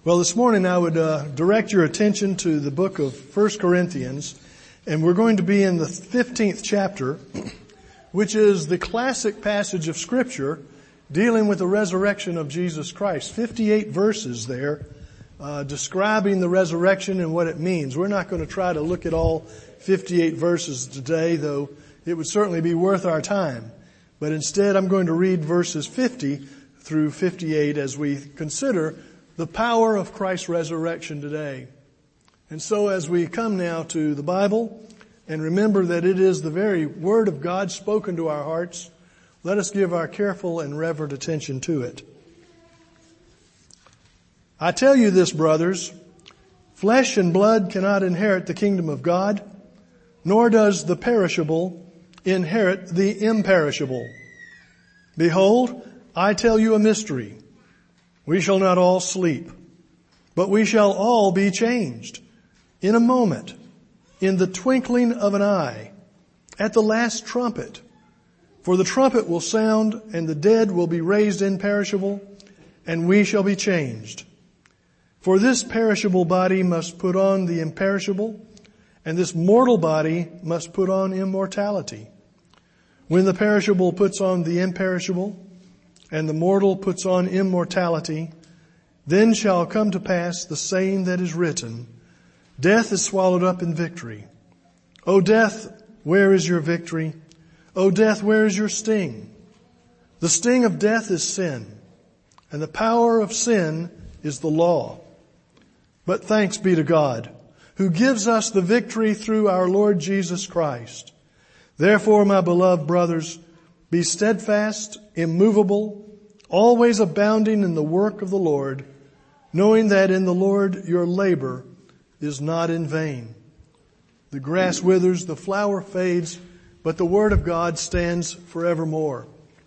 Well, this morning I would direct your attention to the book of 1 Corinthians, and we're going to be in the 15th chapter, which is the classic passage of Scripture dealing with the resurrection of Jesus Christ. 58 verses there describing the resurrection and what it means. We're not going to try to look at all 58 verses today, though it would certainly be worth our time. But instead I'm going to read verses 50 through 58 as we consider the power of Christ's resurrection today. And so as we come now to the Bible and remember that it is the very Word of God spoken to our hearts, let us give our careful and reverent attention to it. I tell you this, brothers, flesh and blood cannot inherit the kingdom of God, nor does the perishable inherit the imperishable. Behold, I tell you a mystery. We shall not all sleep, but we shall all be changed in a moment, in the twinkling of an eye, at the last trumpet. For the trumpet will sound, and the dead will be raised imperishable, and we shall be changed. For this perishable body must put on the imperishable, and this mortal body must put on immortality. When the perishable puts on the imperishable, and the mortal puts on immortality, then shall come to pass the saying that is written, death is swallowed up in victory. O death, where is your victory? O death, where is your sting? The sting of death is sin, and the power of sin is the law. But thanks be to God, who gives us the victory through our Lord Jesus Christ. Therefore, my beloved brothers, be steadfast, immovable, always abounding in the work of the Lord, knowing that in the Lord your labor is not in vain. The grass withers, the flower fades, but the word of God stands forevermore.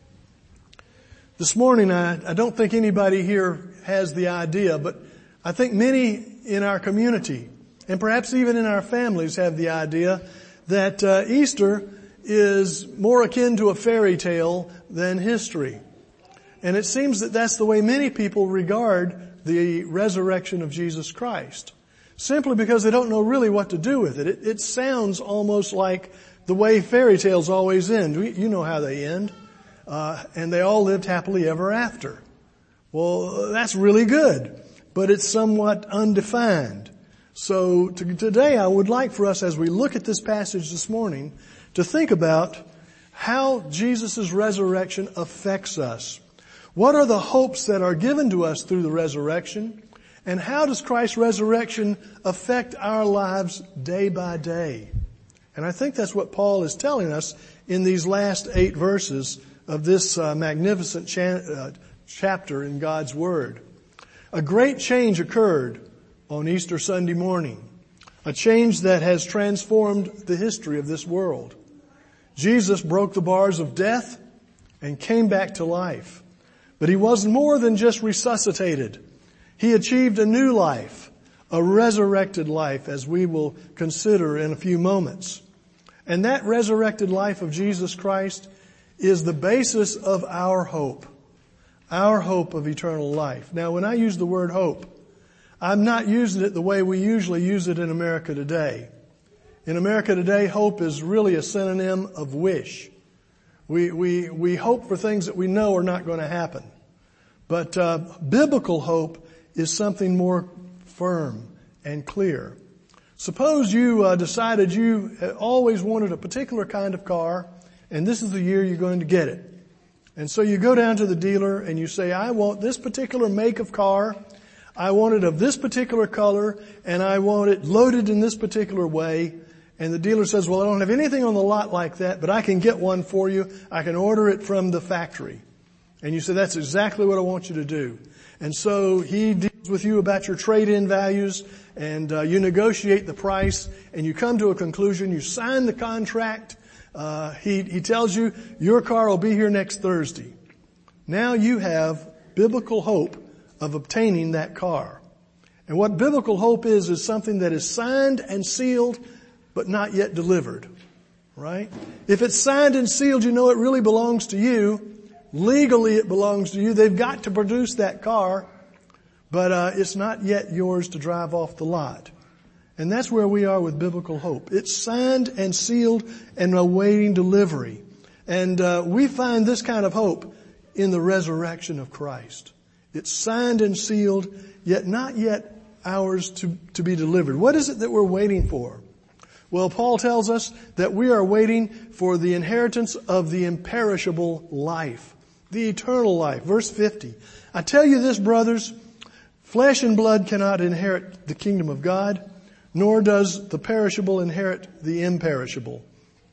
This morning, I don't think anybody here has the idea, but I think many in our community, and perhaps even in our families, have the idea that Easter is more akin to a fairy tale than history. And it seems that that's the way many people regard the resurrection of Jesus Christ, simply because they don't know really what to do with it. It sounds almost like the way fairy tales always end. You know how they end. And they all lived happily ever after. Well, that's really good, but it's somewhat undefined. So today I would like for us, as we look at this passage this morning, to think about how Jesus' resurrection affects us. What are the hopes that are given to us through the resurrection? And how does Christ's resurrection affect our lives day by day? And I think that's what Paul is telling us in these last 8 verses of this magnificent chapter in God's Word. A great change occurred on Easter Sunday morning. A change that has transformed the history of this world. Jesus broke the bars of death and came back to life. But he was more than just resuscitated. He achieved a new life, a resurrected life, as we will consider in a few moments. And that resurrected life of Jesus Christ is the basis of our hope of eternal life. Now, when I use the word hope, I'm not using it the way we usually use it in America today. In America today, hope is really a synonym of wish. We hope for things that we know are not going to happen. But biblical hope is something more firm and clear. Suppose you decided you always wanted a particular kind of car, and this is the year you're going to get it. And so you go down to the dealer and you say, I want this particular make of car, I want it of this particular color, and I want it loaded in this particular way. And the dealer says, well, I don't have anything on the lot like that, but I can get one for you. I can order it from the factory. And you say, that's exactly what I want you to do. And so he deals with you about your trade-in values, and you negotiate the price, and you come to a conclusion. You sign the contract. He tells you your car will be here next Thursday. Now you have biblical hope of obtaining that car. And what biblical hope is something that is signed and sealed, but not yet delivered. Right? If it's signed and sealed, you know it really belongs to you. Legally it belongs to you. They've got to produce that car. but it's not yet yours to drive off the lot. And that's where we are with biblical hope. It's signed and sealed and awaiting delivery. And we find this kind of hope in the resurrection of Christ. It's signed and sealed, yet not yet ours to be delivered. What is it that we're waiting for? Well, Paul tells us that we are waiting for the inheritance of the imperishable life, the eternal life. Verse 50. I tell you this, brothers, flesh and blood cannot inherit the kingdom of God, nor does the perishable inherit the imperishable.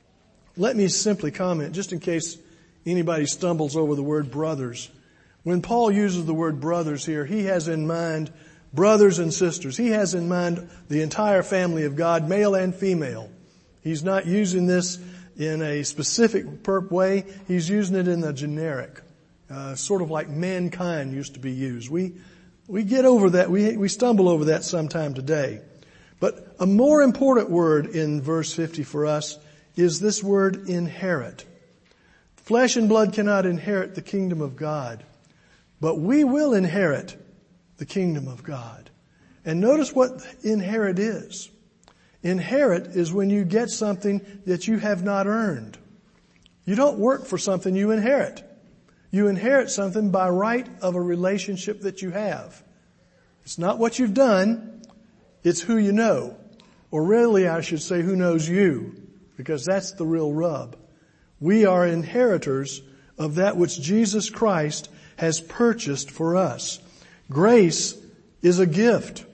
Let me simply comment, just in case anybody stumbles over the word brothers. When Paul uses the word brothers here, he has in mind brothers and sisters. He has in mind the entire family of God, male and female. He's not using this in a specific way. He's using it in the generic, sort of like mankind used to be used. We get over that. We stumble over that sometime today. But a more important word in verse 50 for us is this word inherit. Flesh and blood cannot inherit the kingdom of God, but we will inherit the kingdom of God. And notice what inherit is. Inherit is when you get something that you have not earned. You don't work for something, you inherit. You inherit something by right of a relationship that you have. It's not what you've done, it's who you know. Or really, I should say, who knows you, because that's the real rub. We are inheritors of that which Jesus Christ has purchased for us. Grace is a gift.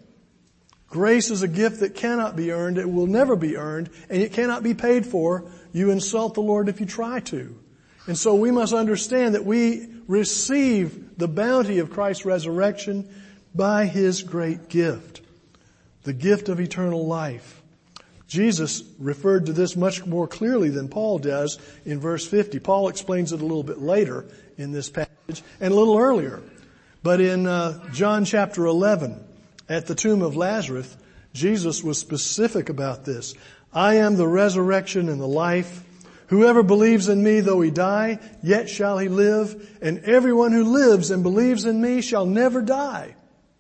Grace is a gift that cannot be earned. It will never be earned, and it cannot be paid for. You insult the Lord if you try to. And so we must understand that we receive the bounty of Christ's resurrection by His great gift, the gift of eternal life. Jesus referred to this much more clearly than Paul does in verse 50. Paul explains it a little bit later in this passage and a little earlier. But in John chapter 11, at the tomb of Lazarus, Jesus was specific about this. I am the resurrection and the life. Whoever believes in me, though he die, yet shall he live. And everyone who lives and believes in me shall never die.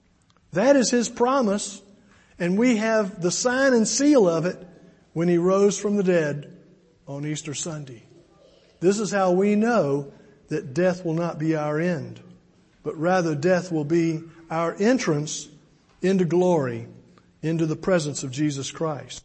That is His promise. And we have the sign and seal of it when He rose from the dead on Easter Sunday. This is how we know that death will not be our end, but rather death will be our entrance into glory, into the presence of Jesus Christ.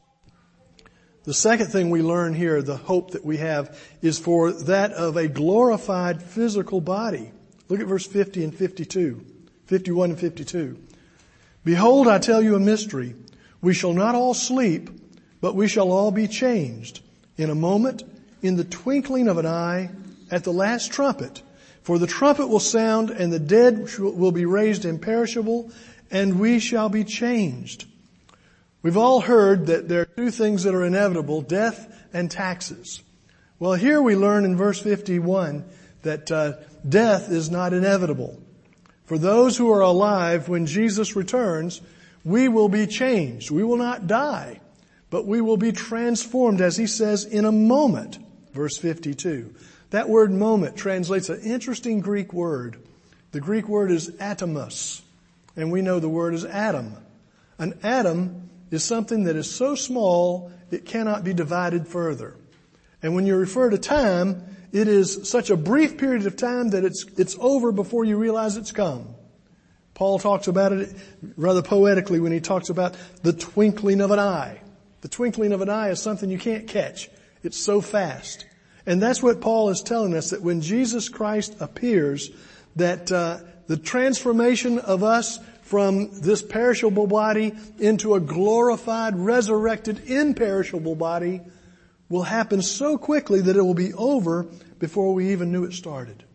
The second thing we learn here, the hope that we have, is for that of a glorified physical body. Look at verse 50 and 52, 51 and 52. Behold, I tell you a mystery. We shall not all sleep, but we shall all be changed in a moment, in the twinkling of an eye, at the last trumpet. For the trumpet will sound, and the dead will be raised imperishable, and we shall be changed. We've all heard that there are two things that are inevitable, death and taxes. Well, here we learn in verse 51 that death is not inevitable. For those who are alive when Jesus returns, we will be changed. We will not die, but we will be transformed, as He says, in a moment. Verse 52. That word moment translates an interesting Greek word. The Greek word is atomos, and we know the word is atom. An atom is something that is so small it cannot be divided further. And when you refer to time, it is such a brief period of time that it's over before you realize it's come. Paul talks about it rather poetically when he talks about the twinkling of an eye. The twinkling of an eye is something you can't catch. It's so fast. And that's what Paul is telling us, that when Jesus Christ appears, that the transformation of us from this perishable body into a glorified, resurrected, imperishable body will happen so quickly that it will be over before we even knew it started.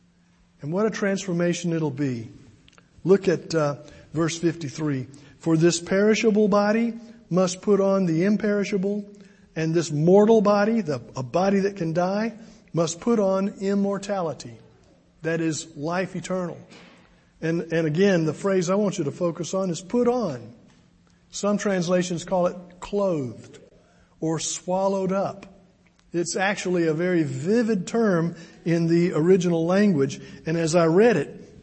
And what a transformation it'll be. Look at verse 53. For this perishable body must put on the imperishable, and this mortal body, a body that can die, must put on immortality. That is life eternal. And again, the phrase I want you to focus on is put on. Some translations call it clothed or swallowed up. It's actually a very vivid term in the original language. And as I read it,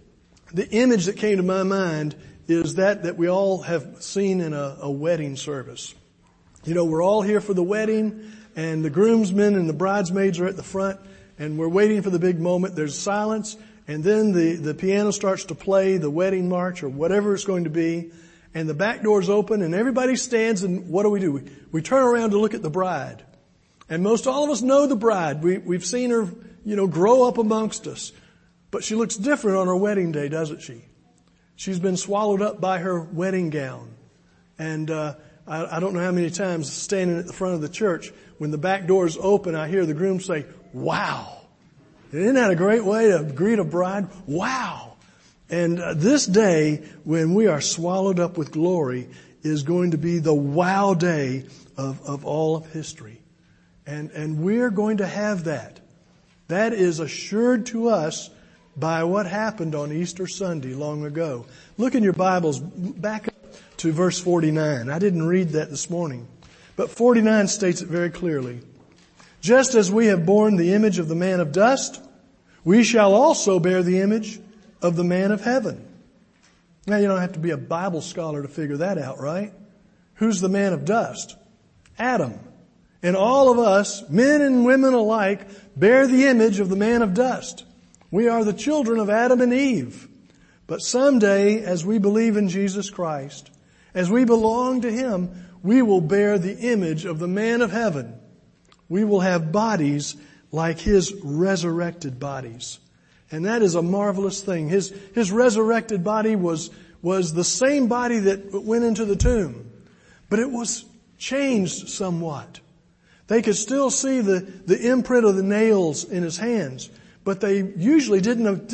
the image that came to my mind is that we all have seen in a wedding service. You know, we're all here for the wedding, and the groomsmen and the bridesmaids are at the front, and we're waiting for the big moment. There's silence, and then the piano starts to play the wedding march or whatever it's going to be, and the back doors open, and everybody stands, and what do? We turn around to look at the bride. And most all of us know the bride. We've seen her, grow up amongst us. But she looks different on her wedding day, doesn't she? She's been swallowed up by her wedding gown. And I don't know how many times standing at the front of the church, when the back doors open, I hear the groom say, "Wow." Isn't that a great way to greet a bride? Wow. And this day, when we are swallowed up with glory, is going to be the wow day of all of history. And we're going to have that. That is assured to us by what happened on Easter Sunday long ago. Look in your Bibles, back up to verse 49. I didn't read that this morning, but 49 states it very clearly. Just as we have borne the image of the man of dust, we shall also bear the image of the man of heaven. Now, you don't have to be a Bible scholar to figure that out, right? Who's the man of dust? Adam. And all of us, men and women alike, bear the image of the man of dust. We are the children of Adam and Eve. But someday, as we believe in Jesus Christ, as we belong to Him, we will bear the image of the man of heaven. We will have bodies like His resurrected bodies. And that is a marvelous thing. His resurrected body was the same body that went into the tomb, but it was changed somewhat. They could still see the imprint of the nails in His hands, but they usually didn't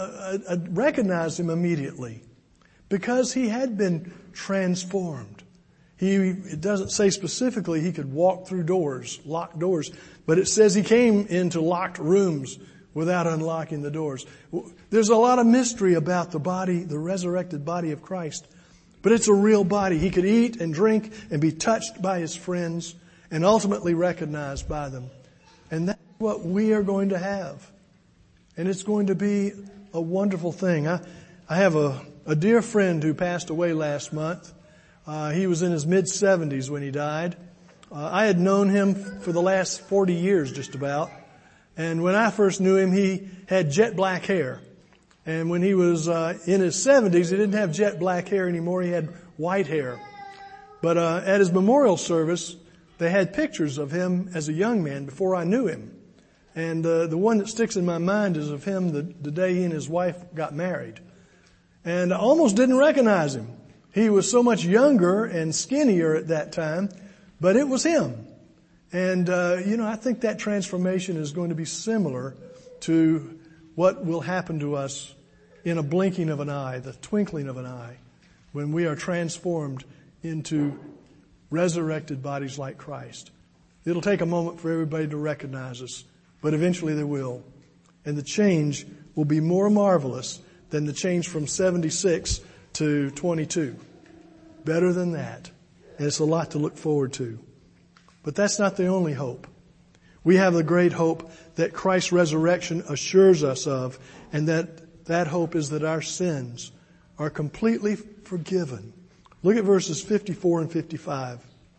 recognize Him immediately because He had been transformed. It doesn't say specifically He could walk through doors, locked doors, but it says He came into locked rooms without unlocking the doors. There's a lot of mystery about the body, the resurrected body of Christ, but it's a real body. He could eat and drink and be touched by His friends and ultimately recognized by them. And that's what we are going to have. And it's going to be a wonderful thing. I have a dear friend who passed away last month. He was in his mid-70s when he died. I had known him for the last 40 years just about. And when I first knew him, he had jet black hair. And when he was in his 70s, he didn't have jet black hair anymore. He had white hair. But at his memorial service, they had pictures of him as a young man before I knew him. And the one that sticks in my mind is of him the day he and his wife got married. And I almost didn't recognize him. He was so much younger and skinnier at that time, but it was him. And, I think that transformation is going to be similar to what will happen to us in a blinking of an eye, the twinkling of an eye, when we are transformed into resurrected bodies like Christ. It'll take a moment for everybody to recognize us, but eventually they will. And the change will be more marvelous than the change from 76 to 22. Better than that. And it's a lot to look forward to. But that's not the only hope. We have the great hope that Christ's resurrection assures us of, and that hope is that our sins are completely forgiven. Look at verses 54 and 55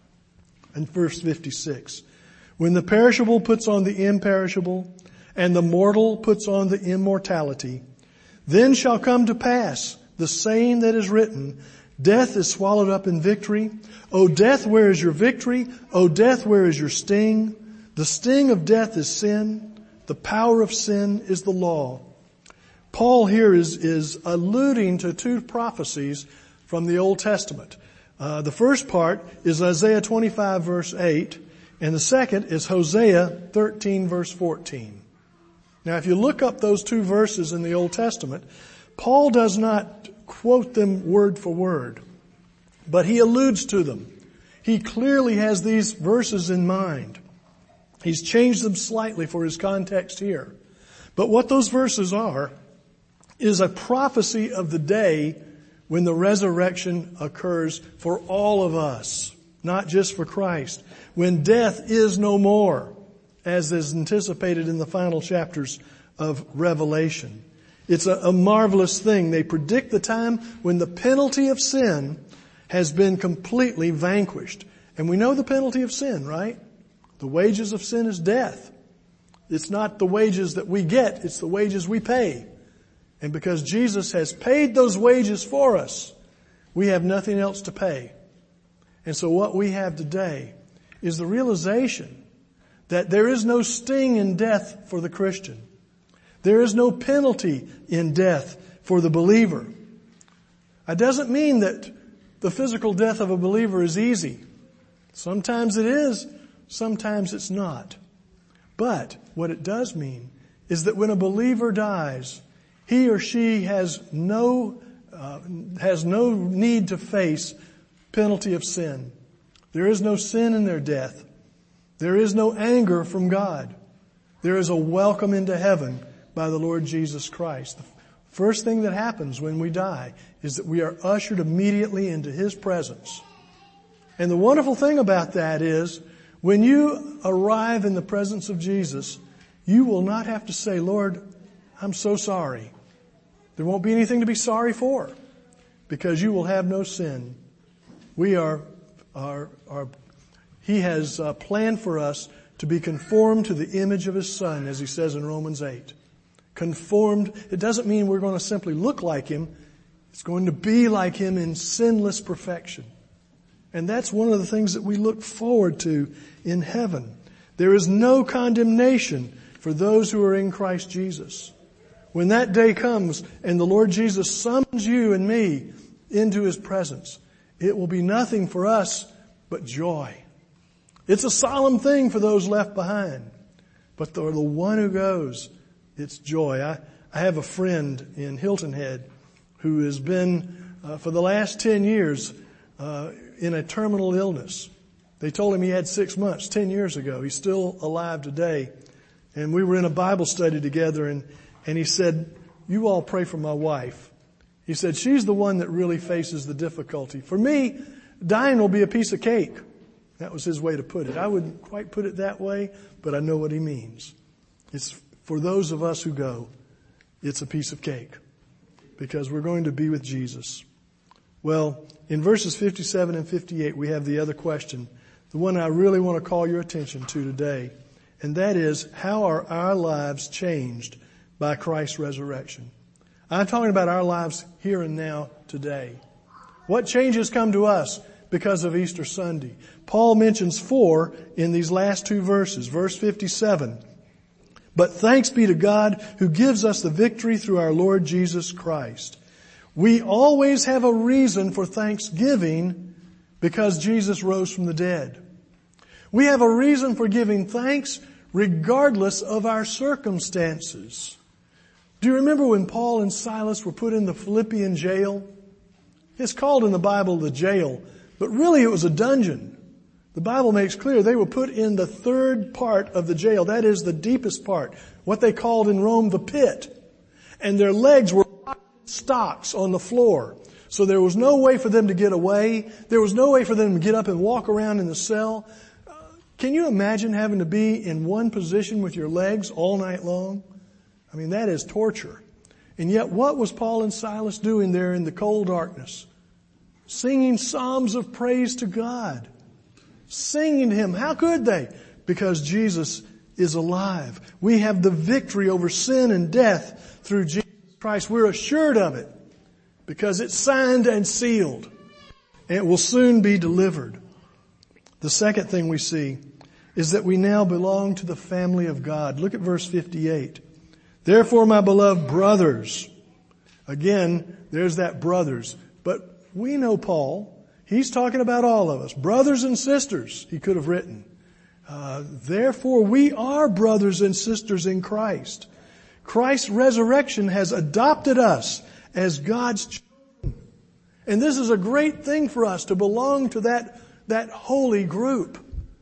and verse 56. When the perishable puts on the imperishable and the mortal puts on the immortality, then shall come to pass the saying that is written, death is swallowed up in victory. O death, where is your victory? O death, where is your sting? The sting of death is sin. The power of sin is the law. Paul here is alluding to two prophecies from the Old Testament. The first part is Isaiah 25 verse 8, and the second is Hosea 13 verse 14. Now if you look up those two verses in the Old Testament, Paul does not quote them word for word, but he alludes to them. He clearly has these verses in mind. He's changed them slightly for his context here. But what those verses are is a prophecy of the day when the resurrection occurs for all of us, not just for Christ. When death is no more, as is anticipated in the final chapters of Revelation. It's a marvelous thing. They predict the time when the penalty of sin has been completely vanquished. And we know the penalty of sin, right? The wages of sin is death. It's not the wages that we get, it's the wages we pay. And because Jesus has paid those wages for us, we have nothing else to pay. And so what we have today is the realization that there is no sting in death for the Christian. There is no penalty in death for the believer. It doesn't mean that the physical death of a believer is easy. Sometimes it is, sometimes it's not. But what it does mean is that when a believer dies, he or she has no need to face penalty of sin. There is no sin in their death. There is no anger from God. There is a welcome into heaven by the Lord Jesus Christ. The first thing that happens when we die is that we are ushered immediately into His presence. And the wonderful thing about that is, when you arrive in the presence of Jesus, you will not have to say, Lord, I'm so sorry. There won't be anything to be sorry for, because you will have no sin. We He has planned for us to be conformed to the image of His Son, as He says in Romans 8. Conformed, it doesn't mean we're going to simply look like Him. It's going to be like Him in sinless perfection. And that's one of the things that we look forward to in heaven. There is no condemnation for those who are in Christ Jesus. When that day comes and the Lord Jesus summons you and me into His presence, it will be nothing for us but joy. It's a solemn thing for those left behind. But for the one who goes, it's joy. I have a friend in Hilton Head who has been, for the last 10 years, in a terminal illness. They told him he had 6 months 10 years ago. He's still alive today. And we were in a Bible study together, and he said, you all pray for my wife. He said, she's the one that really faces the difficulty. For me, dying will be a piece of cake. That was his way to put it. I wouldn't quite put it that way, but I know what he means. It's for those of us who go, it's a piece of cake, because we're going to be with Jesus. Well, in verses 57 and 58, we have the other question, the one I really want to call your attention to today. And that is, how are our lives changed by Christ's resurrection? I'm talking about our lives here and now today. What changes come to us because of Easter Sunday? Paul mentions 4 in these last 2 verses. Verse 57. But thanks be to God who gives us the victory through our Lord Jesus Christ. We always have a reason for thanksgiving because Jesus rose from the dead. We have a reason for giving thanks regardless of our circumstances. Do you remember when Paul and Silas were put in the Philippian jail? It's called in the Bible the jail, but really it was a dungeon. The Bible makes clear they were put in the third part of the jail. That is the deepest part, what they called in Rome the pit. And their legs were stocks on the floor. So there was no way for them to get away. There was no way for them to get up and walk around in the cell. Can you imagine having to be in one position with your legs all night long? I mean, that is torture. And yet what was Paul and Silas doing there in the cold darkness? Singing psalms of praise to God. Singing to Him. How could they? Because Jesus is alive. We have the victory over sin and death through Jesus Christ. We're assured of it because it's signed and sealed. And it will soon be delivered. The second thing we see is that we now belong to the family of God. Look at verse 58. Therefore, my beloved brothers. Again, there's that brothers. But we know Paul. He's talking about all of us. Brothers and sisters, he could have written. Therefore, we are brothers and sisters in Christ. Christ's resurrection has adopted us as God's children. And this is a great thing for us to belong to that holy group.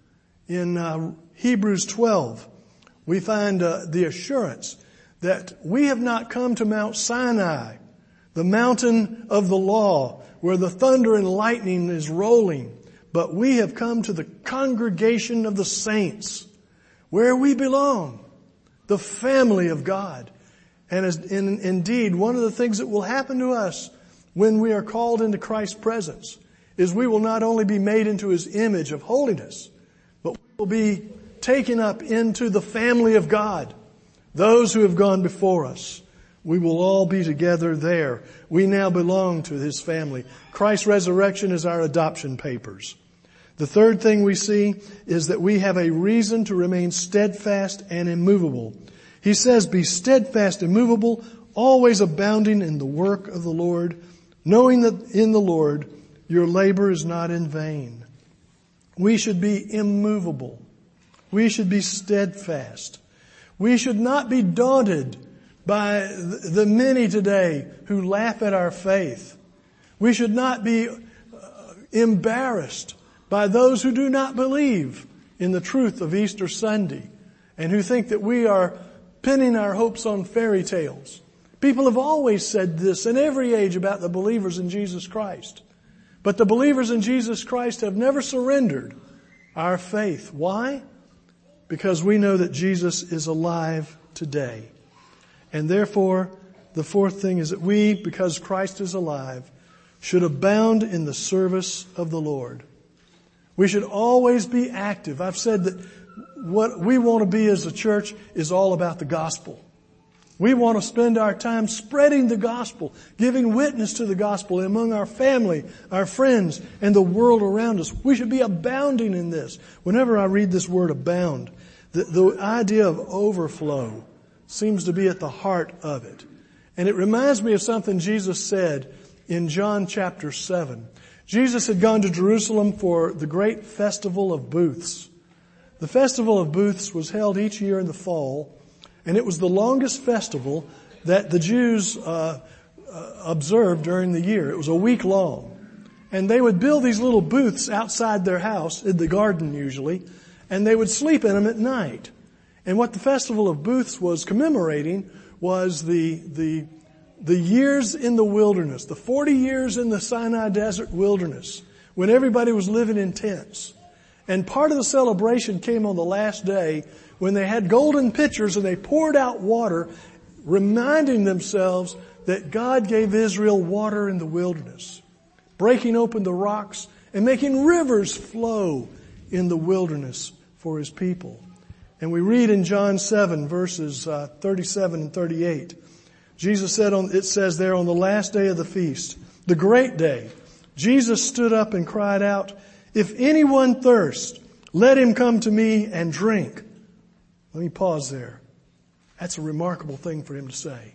In Hebrews 12, we find the assurance that we have not come to Mount Sinai, the mountain of the law, where the thunder and lightning is rolling, but we have come to the congregation of the saints, where we belong, the family of God. And indeed, one of the things that will happen to us when we are called into Christ's presence is we will not only be made into His image of holiness, but we will be taken up into the family of God. Those who have gone before us, we will all be together there. We now belong to His family. Christ's resurrection is our adoption papers. The third thing we see is that we have a reason to remain steadfast and immovable. He says, be steadfast, immovable, always abounding in the work of the Lord, knowing that in the Lord your labor is not in vain. We should be immovable. We should be steadfast. We should not be daunted by the many today who laugh at our faith. We should not be embarrassed by those who do not believe in the truth of Easter Sunday and who think that we are pinning our hopes on fairy tales. People have always said this in every age about the believers in Jesus Christ. But the believers in Jesus Christ have never surrendered our faith. Why? Because we know that Jesus is alive today. And therefore, the fourth thing is that we, because Christ is alive, should abound in the service of the Lord. We should always be active. I've said that what we want to be as a church is all about the gospel. We want to spend our time spreading the gospel, giving witness to the gospel among our family, our friends, and the world around us. We should be abounding in this. Whenever I read this word abound, the idea of overflow seems to be at the heart of it. And it reminds me of something Jesus said in John chapter 7. Jesus had gone to Jerusalem for the great festival of booths. The festival of booths was held each year in the fall, and it was the longest festival that the Jews observed during the year. It was a week long. And they would build these little booths outside their house, in the garden usually, and they would sleep in them at night. And what the Festival of Booths was commemorating was the years in the wilderness, the 40 years in the Sinai Desert wilderness, when everybody was living in tents. And part of the celebration came on the last day when they had golden pitchers and they poured out water, reminding themselves that God gave Israel water in the wilderness, breaking open the rocks and making rivers flow in the wilderness for His people. And we read in John 7 verses 37 and 38, Jesus said, it says there, on the last day of the feast, the great day, Jesus stood up and cried out, if anyone thirst, let him come to me and drink. Let me pause there. That's a remarkable thing for Him to say.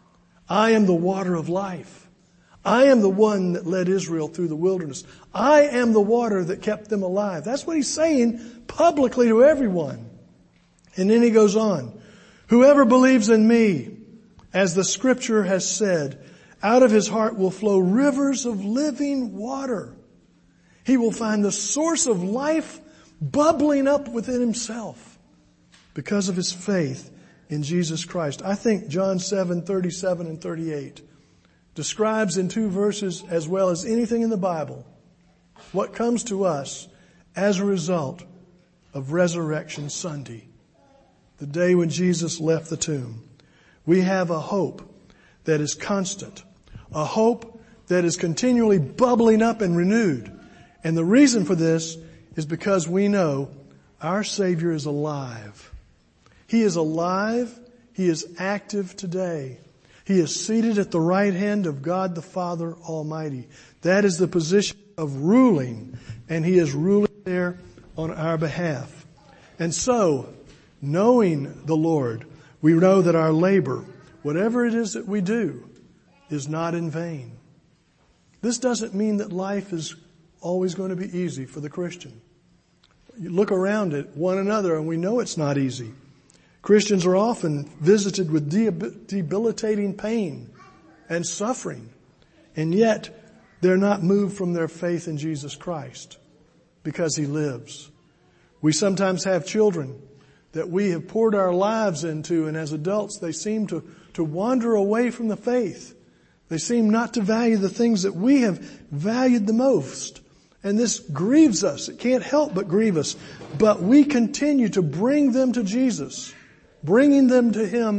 I am the water of life. I am the one that led Israel through the wilderness. I am the water that kept them alive. That's what He's saying publicly to everyone. And then He goes on, whoever believes in me, as the scripture has said, out of his heart will flow rivers of living water. He will find the source of life bubbling up within himself because of his faith in Jesus Christ. I think John 7:37 and 38 describes in two verses as well as anything in the Bible what comes to us as a result of Resurrection Sunday, the day when Jesus left the tomb. We have a hope that is constant, a hope that is continually bubbling up and renewed. And the reason for this is because we know our Savior is alive. He is alive. He is active today. He is seated at the right hand of God the Father Almighty. That is the position of ruling, and He is ruling there on our behalf. And so, knowing the Lord, we know that our labor, whatever it is that we do, is not in vain. This doesn't mean that life is always going to be easy for the Christian. You look around at one another and we know it's not easy. Christians are often visited with debilitating pain and suffering, and yet they're not moved from their faith in Jesus Christ because He lives. We sometimes have children that we have poured our lives into, and as adults they seem to wander away from the faith. They seem not to value the things that we have valued the most. And this grieves us. It can't help but grieve us. But we continue to bring them to Jesus, bringing them to Him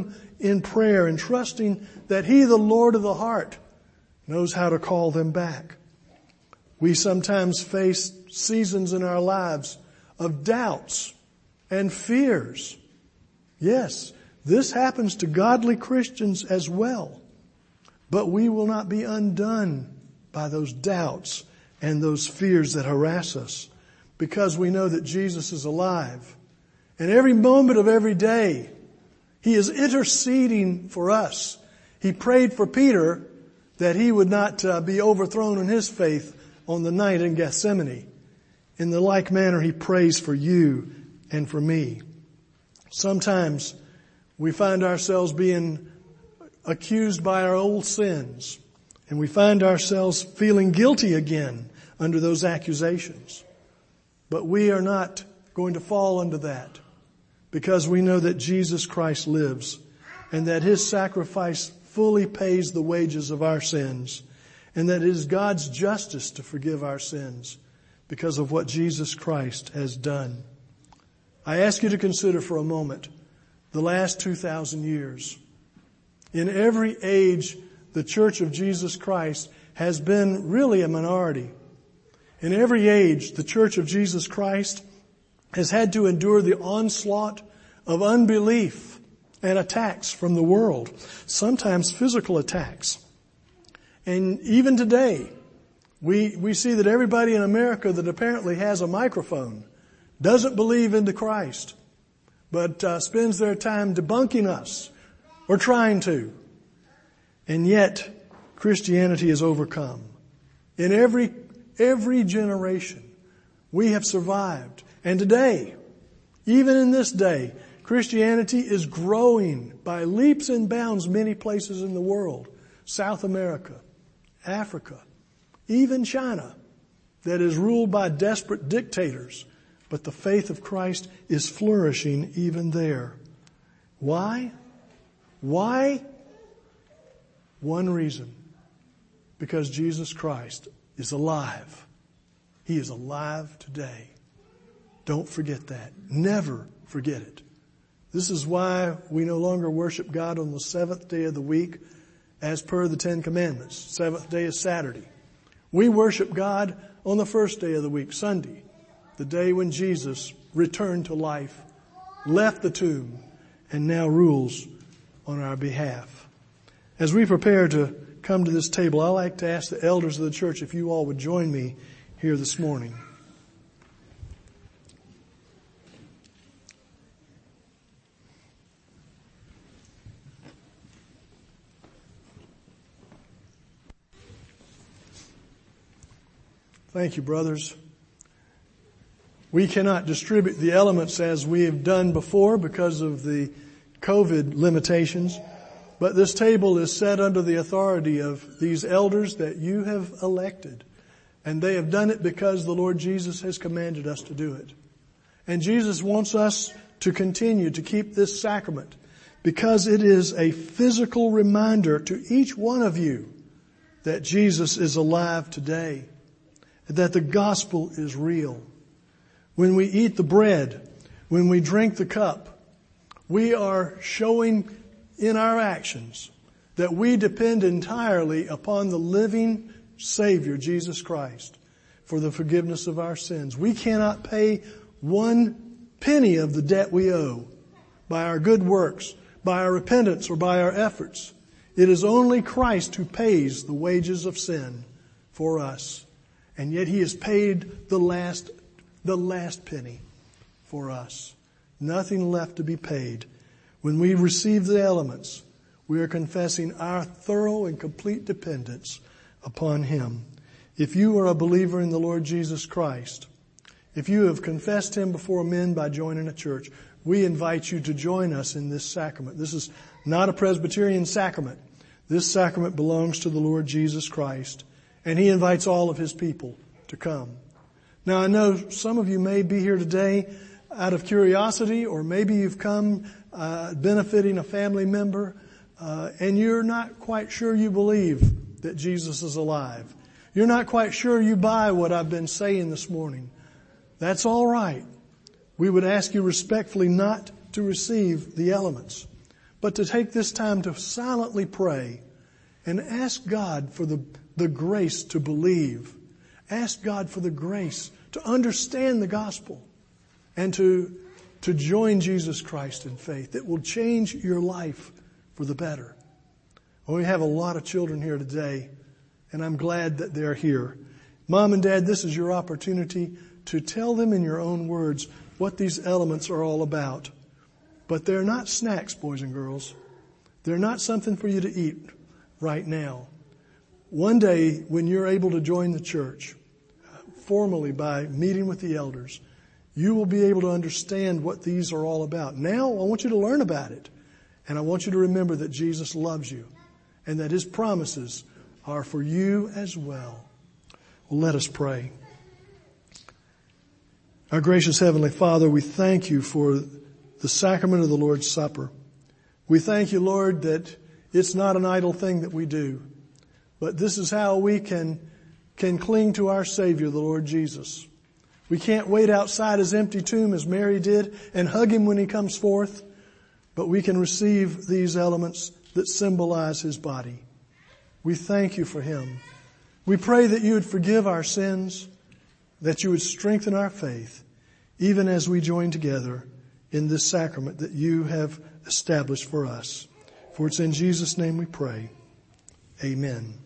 in prayer and trusting that He, the Lord of the heart, knows how to call them back. We sometimes face seasons in our lives of doubts and fears. Yes, this happens to godly Christians as well. But we will not be undone by those doubts and those fears that harass us, because we know that Jesus is alive. And every moment of every day, He is interceding for us. He prayed for Peter that he would not be overthrown in his faith on the night in Gethsemane. In the like manner, He prays for you and for me. Sometimes we find ourselves being accused by our old sins, and we find ourselves feeling guilty again under those accusations. But we are not going to fall under that, because we know that Jesus Christ lives and that His sacrifice fully pays the wages of our sins, and that it is God's justice to forgive our sins because of what Jesus Christ has done. I ask you to consider for a moment the last 2,000 years. In every age, the Church of Jesus Christ has been really a minority. In every age, the Church of Jesus Christ has had to endure the onslaught of unbelief and attacks from the world, sometimes physical attacks. And even today, we see that everybody in America that apparently has a microphone doesn't believe into Christ, but spends their time debunking us or trying to. And yet, Christianity is overcome. In every generation, we have survived. And today, even in this day, Christianity is growing by leaps and bounds many places in the world. South America, Africa, even China, that is ruled by desperate dictators. But the faith of Christ is flourishing even there. Why? Why? One reason. Because Jesus Christ is alive. He is alive today. Don't forget that. Never forget it. This is why we no longer worship God on the seventh day of the week as per the Ten Commandments. Seventh day is Saturday. We worship God on the first day of the week, Sunday, the day when Jesus returned to life, left the tomb, and now rules on our behalf. As we prepare to come to this table, I'd like to ask the elders of the church if you all would join me here this morning. Thank you, brothers. We cannot distribute the elements as we have done before because of the COVID limitations, but this table is set under the authority of these elders that you have elected, and they have done it because the Lord Jesus has commanded us to do it. And Jesus wants us to continue to keep this sacrament because it is a physical reminder to each one of you that Jesus is alive today, that the gospel is real. When we eat the bread, when we drink the cup, we are showing in our actions that we depend entirely upon the living Savior, Jesus Christ, for the forgiveness of our sins. We cannot pay one penny of the debt we owe by our good works, by our repentance, or by our efforts. It is only Christ who pays the wages of sin for us. And yet He has paid the last penny for us. Nothing left to be paid. When we receive the elements, we are confessing our thorough and complete dependence upon Him. If you are a believer in the Lord Jesus Christ, if you have confessed Him before men by joining a church, we invite you to join us in this sacrament. This is not a Presbyterian sacrament. This sacrament belongs to the Lord Jesus Christ, and He invites all of His people to come. Now, I know some of you may be here today out of curiosity, or maybe you've come benefiting a family member, and you're not quite sure you believe that Jesus is alive. You're not quite sure you buy what I've been saying this morning. That's all right. We would ask you respectfully not to receive the elements. but to take this time to silently pray and ask God for the grace to believe. Ask God for the grace to understand the gospel and to join Jesus Christ in faith. It will change your life for the better. Well, we have a lot of children here today, and I'm glad that they're here. Mom and Dad, this is your opportunity to tell them in your own words what these elements are all about. But they're not snacks, boys and girls. They're not something for you to eat right now. One day, when you're able to join the church, formally by meeting with the elders, you will be able to understand what these are all about. Now, I want you to learn about it. And I want you to remember that Jesus loves you and that His promises are for you as well. Well, let us pray. Our gracious Heavenly Father, we thank you for the sacrament of the Lord's Supper. We thank you, Lord, that it's not an idle thing that we do, but this is how we can cling to our Savior, the Lord Jesus. We can't wait outside His empty tomb as Mary did and hug Him when He comes forth, but we can receive these elements that symbolize His body. We thank you for Him. We pray that you would forgive our sins, that you would strengthen our faith, even as we join together in this sacrament that you have established for us. For it's in Jesus' name we pray. Amen.